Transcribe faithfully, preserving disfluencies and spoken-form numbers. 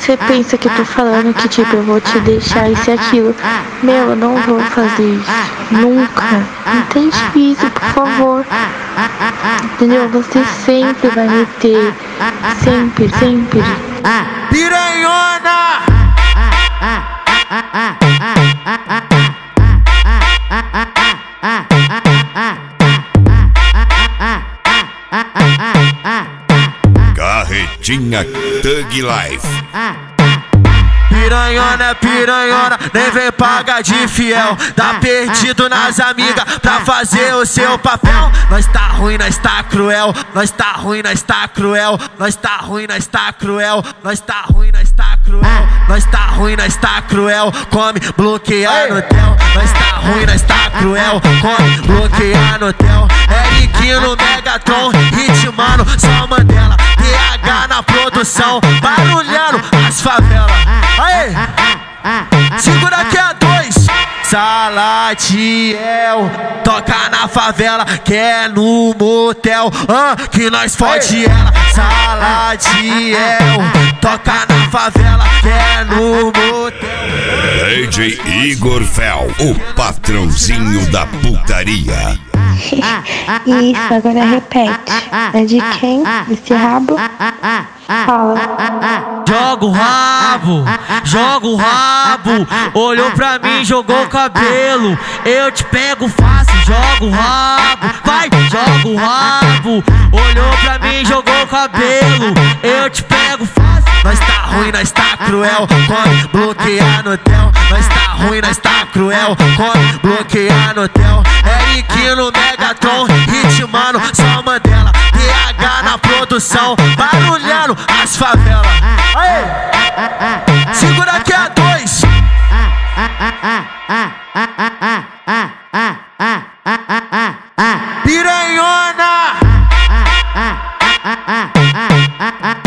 você pensa que eu tô falando que tipo, eu vou te deixar isso e aquilo. Meu, eu não vou fazer isso. Nunca. Entende isso, por favor. Entendeu? Você sempre vai me ter. Sempre, sempre. Piranhona! Carretinha Thug Life. Piranhona, piranhona, nem vem pagar de fiel. Tá perdido nas amigas pra fazer o seu papel. Nós tá ruim, nós tá cruel. Nós tá ruim, nós tá cruel. Nós tá ruim, nós tá cruel. Nós tá ruim, nós tá cruel. Nós tá ruim, nós tá cruel. Come, bloquear no tel. Nós tá ruim, nós tá cruel. Come, bloquear no tel. Eric no Megatron, ritmando só Mandela. T H na produção, barulhando as favelas. Aê! Segura aqui a dois. Salatiel, toca na favela, que é no motel, ah, que nós fode ela. Salatiel, toca na favela, que é no motel. D J Igor Fel, o patrãozinho da putaria. Isso, agora repete. É de quem? Esse rabo? Fala. Joga o rabo, joga o rabo. Olhou pra mim, jogou o cabelo. Eu te pego fácil, joga o rabo. Vai, joga o rabo. Olhou pra mim, jogou o cabelo. Eu te pego fácil. Nós tá ruim, nós tá cruel. Come, bloquear no tel. Nós tá ruim, nós tá cruel. Come, bloquear no tel. Eric no Megatron, ritmando só Mandela. T H na produção, barulhando as favelas. Aê! Segura aqui a dois. Piranhona!